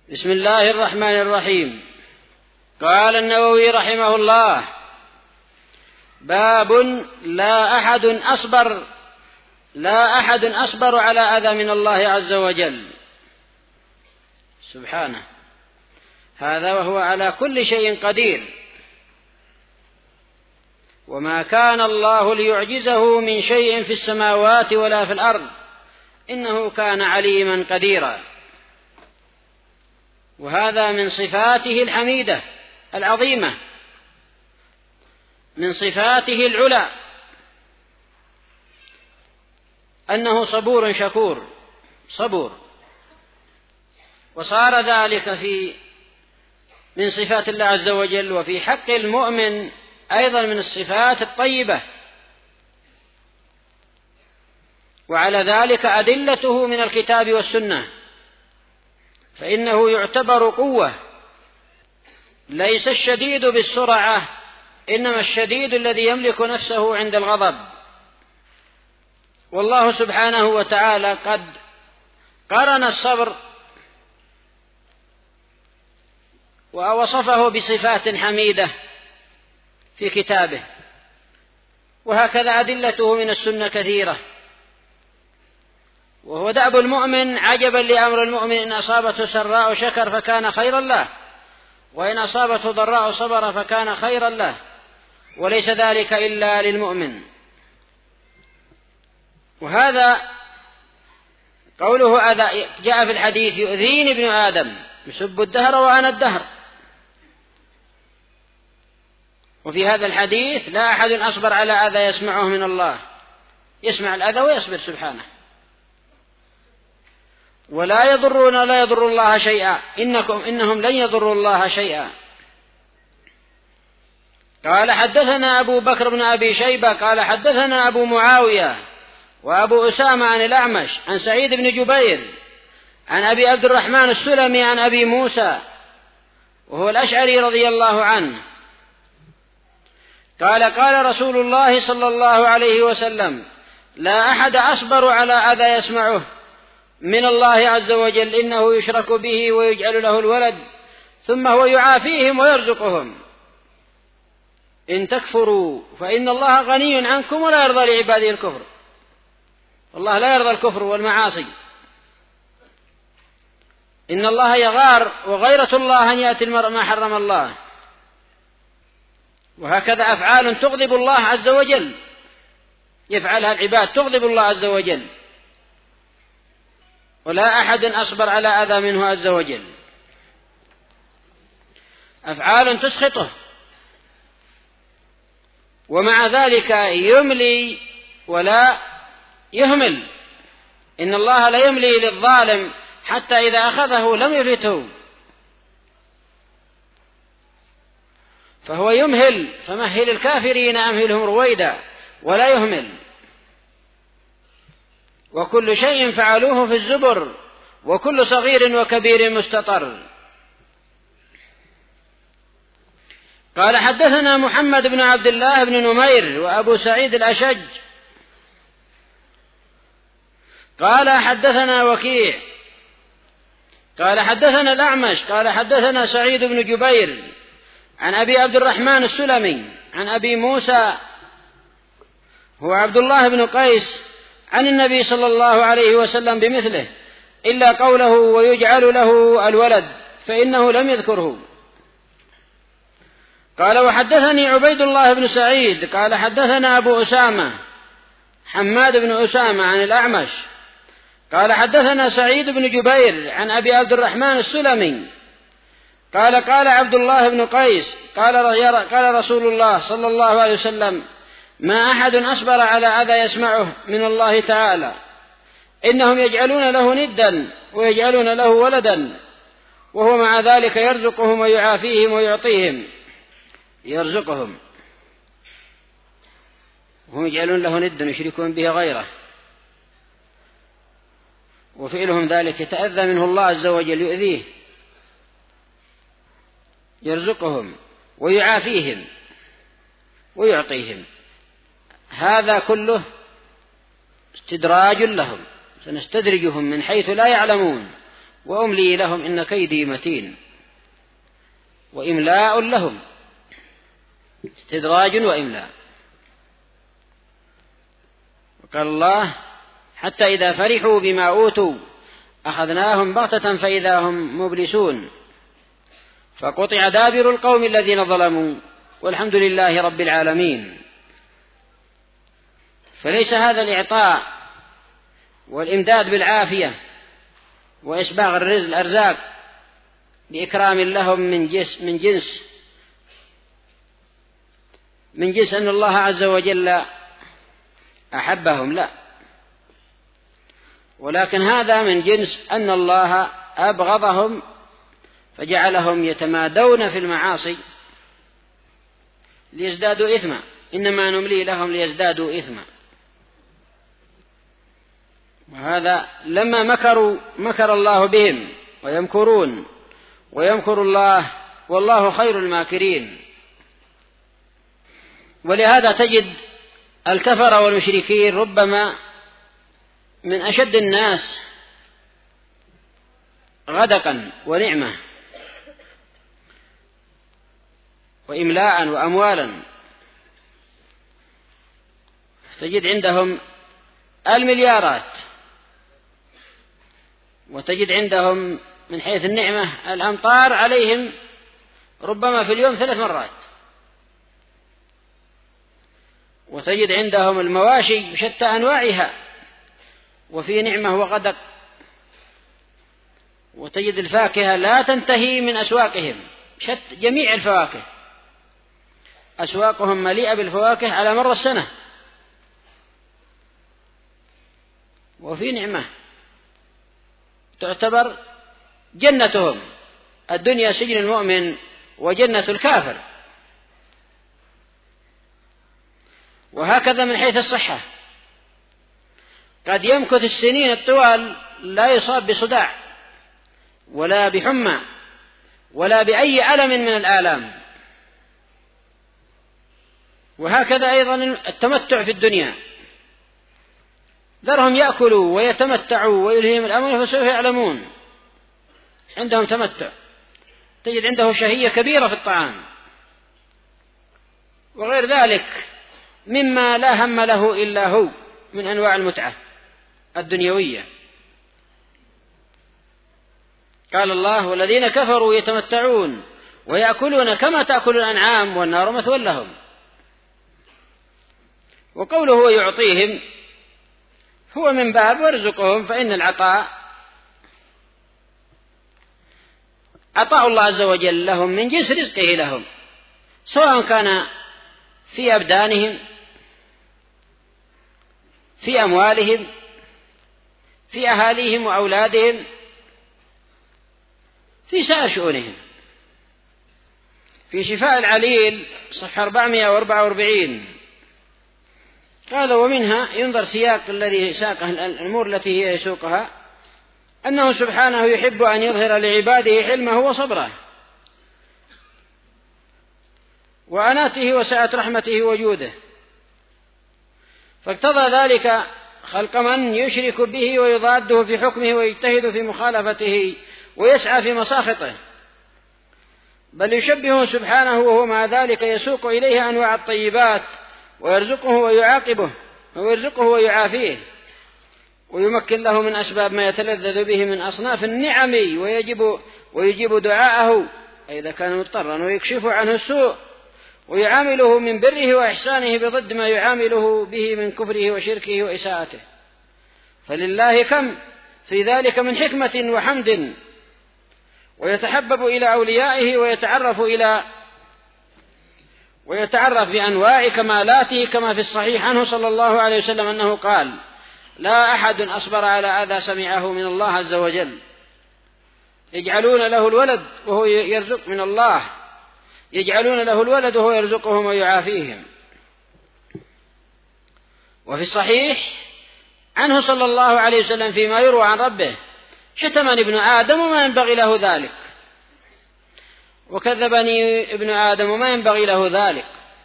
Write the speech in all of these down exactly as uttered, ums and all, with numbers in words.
بسم الله الرحمن الرحيم. قال النووي رحمه الله: باب لا أحد أصبر لا أحد أصبر على أذى من الله عز وجل. سبحانه، هذا وهو على كل شيء قدير، وما كان الله ليعجزه من شيء في السماوات ولا في الأرض، إنه كان عليما قديرا. وهذا من صفاته الحميدة العظيمة، من صفاته العلى، أنه صبور شكور صبور. وصار ذلك في من صفات الله عز وجل، وفي حق المؤمن أيضا من الصفات الطيبة. وعلى ذلك أدلته من الكتاب والسنة، فإنه يعتبر قوة. ليس الشديد بالسرعة، إنما الشديد الذي يملك نفسه عند الغضب. والله سبحانه وتعالى قد قرن الصبر ووصفه بصفات حميدة في كتابه، وهكذا أدلته من السنة كثيرة. وهو دأب المؤمن، عجبا لأمر المؤمن، إن أصابته سراء شكر فكان خيرا له، وإن أصابته ضراء صبر فكان خيرا له، وليس ذلك إلا للمؤمن. وهذا قوله أذى جاء في الحديث: يؤذيني ابن آدم يسب الدهر وأنا الدهر. وفي هذا الحديث: لا أحد أصبر على أذى يسمعه من الله، يسمع الأذى ويصبر سبحانه. ولا يضرون لا يضر الله شيئا، إنكم إنهم لن يضروا الله شيئا. قال: حدثنا أبو بكر بن أبي شيبة قال حدثنا أبو معاوية وأبو أسامة عن الأعمش عن سعيد بن جبير عن أبي عبد الرحمن السلمي عن أبي موسى وهو الأشعري رضي الله عنه قال: قال رسول الله صلى الله عليه وسلم: لا أحد أصبر على أذى يسمعه من الله عز وجل، إنه يشرك به ويجعل له الولد، ثم هو يعافيهم ويرزقهم. إن تكفروا فإن الله غني عنكم ولا يرضى لعباده الكفر. الله لا يرضى الكفر والمعاصي. إن الله يغار، وغيرة الله أن يأتي المرء ما حرم الله. وهكذا أفعال تغضب الله عز وجل يفعلها العباد، تغضب الله عز وجل، ولا أحد أصبر على أذى منه عز وجل. أفعال تسخطه، ومع ذلك يملي ولا يهمل. إن الله لا يملي للظالم حتى إذا أخذه لم يفلته، فهو يمهل. فمهل الكافرين أمهلهم رويدا ولا يهمل. وكل شيء فعلوه في الزبر، وكل صغير وكبير مستطر. قال: حدثنا محمد بن عبد الله بن نمير وأبو سعيد الأشج قال: حدثنا وكيع قال: حدثنا الأعمش قال: حدثنا سعيد بن جبير عن أبي عبد الرحمن السلمي عن أبي موسى هو عبد الله بن قيس عن النبي صلى الله عليه وسلم بمثله، إلا قوله: ويجعل له الولد، فإنه لم يذكره. قال: وحدثني عبيد الله بن سعيد قال: حدثنا أبو أسامة حماد بن أسامة عن الأعمش قال: حدثنا سعيد بن جبير عن أبي عبد الرحمن السلمي قال: قال عبد الله بن قيس قال: قال رسول الله صلى الله عليه وسلم: ما أحد أصبر على أذى يسمعه من الله تعالى، إنهم يجعلون له ندا ويجعلون له ولدا، وهو مع ذلك يرزقهم ويعافيهم ويعطيهم. يرزقهم وهم يجعلون له ندا يشركون به غيره، وفعلهم ذلك يتأذى منه الله عز وجل، يؤذيه. يرزقهم ويعافيهم ويعطيهم. هذا كله استدراج لهم، سنستدرجهم من حيث لا يعلمون، وأملي لهم إن كيدي متين. وإملاء لهم، استدراج وإملاء. وقال الله: حتى إذا فرحوا بما أوتوا أخذناهم بغتة فإذا هم مبلسون فقطع دابر القوم الذين ظلموا والحمد لله رب العالمين. فليس هذا الإعطاء والإمداد بالعافية وإسباغ الرزق الأرزاق بإكرام لهم من جنس من جنس من جنس أن الله عز وجل أحبهم، لا، ولكن هذا من جنس أن الله أبغضهم فجعلهم يتمادون في المعاصي ليزدادوا إثما. إنما نملي لهم ليزدادوا إثما. وهذا لما مكروا مكر الله بهم ويمكرون ويمكر الله والله خير الماكرين. ولهذا تجد الكفر والمشركين ربما من أشد الناس غدقا ونعمة وإملاء وأموالا. تجد عندهم المليارات، وتجد عندهم من حيث النعمة الأمطار عليهم ربما في اليوم ثلاث مرات، وتجد عندهم المواشي بشتى أنواعها وفي نعمة وغدق، وتجد الفاكهة لا تنتهي من أسواقهم، شت جميع الفواكه أسواقهم مليئة بالفواكه على مر السنة، وفي نعمة تعتبر جنتهم. الدنيا سجن المؤمن وجنة الكافر. وهكذا من حيث الصحة، قد يمكث السنين الطوال لا يصاب بصداع ولا بحمى ولا بأي ألم من الآلام. وهكذا أيضا التمتع في الدنيا، ذرهم يأكلوا ويتمتعوا ويلهيهم الأمر فسوف يعلمون. عندهم تمتع، تجد عنده شهية كبيرة في الطعام وغير ذلك مما لا هم له إلا هو من أنواع المتعة الدنيوية. قال الله: والذين كفروا يتمتعون ويأكلون كما تأكل الأنعام والنار مثوى لهم. وقوله ويعطيهم هو من باب وارزقهم، فإن العطاء عطاء الله عز وجل لهم من جنس رزقه لهم، سواء كان في أبدانهم، في أموالهم، في أهاليهم وأولادهم، في سائر شؤونهم. في شفاء العليل صفحة أربعمائة وأربعة وأربعين قال: ومنها ينظر سياق الذي ساقه الأمور التي هي يسوقها، أنه سبحانه يحب أن يظهر لعباده حلمه وصبره وأناته وسعة رحمته وجوده، فاقتضى ذلك خلق من يشرك به ويضاده في حكمه ويجتهد في مخالفته ويسعى في مساخطه، بل يشبهه سبحانه وهو مع ذلك يسوق إليه أنواع الطيبات ويرزقه ويعاقبه ويرزقه ويعافيه ويمكن له من أسباب ما يتلذذ به من أصناف النعم ويجب ويجيب دعاءه إذا كان مضطرا، ويكشف عنه السوء ويعامله من بره وإحسانه بضد ما يعامله به من كفره وشركه وإساءته. فلله كم في ذلك من حكمة وحمد، ويتحبب إلى أوليائه ويتعرف إلى ويتعرف بأنواع كمالاته، كما في الصحيح عنه صلى الله عليه وسلم أنه قال: لا أحد أصبر على أذى سمعه من الله عز وجل، يجعلون له الولد وهو يرزق من الله يجعلون له الولد وهو يرزقهم ويعافيهم. وفي الصحيح عنه صلى الله عليه وسلم فيما يروى عن ربه: شتمني ابن آدم وما ينبغي له ذلك، وكذبني ابن آدم وما ينبغي له ذلك.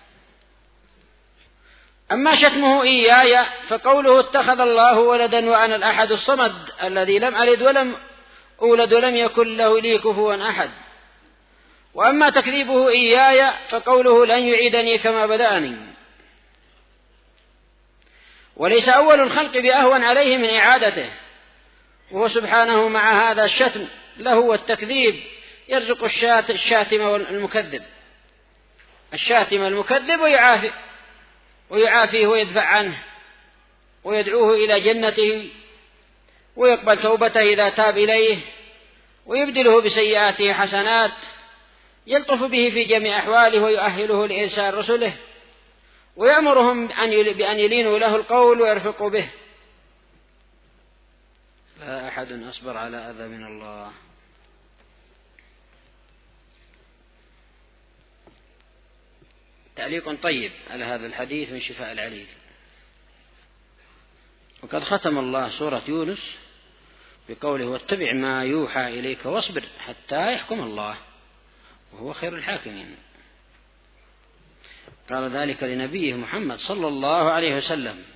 أما شتمه إياي فقوله: اتخذ الله ولدا وأنا الأحد الصمد الذي لم ألد ولم أولد ولم يكن له لي كفوا أحد. وأما تكذيبه إياي فقوله لن يعيدني كما بدأني. وليس أول الخلق بأهون عليه من إعادته، وهو سبحانه مع هذا الشتم له والتكذيب يرزق الشات الشاتم والمكذب الشاتم المكذب ويعافي ويعافيه ويدفع عنه ويدعوه إلى جنته ويقبل توبته إذا تاب إليه ويبدله بسيئاته حسنات، يلطف به في جميع أحواله ويؤهله لإرسال رسله، ويأمرهم بأن يلينوا له القول ويرفقوا به. لا أحد أصبر على أذى من الله. تعليق طيب على هذا الحديث من شفاء العليل. وقد ختم الله سورة يونس بقوله واتبع ما يوحى إليك واصبر حتى يحكم الله وهو خير الحاكمين. قال ذلك لنبيه محمد صلى الله عليه وسلم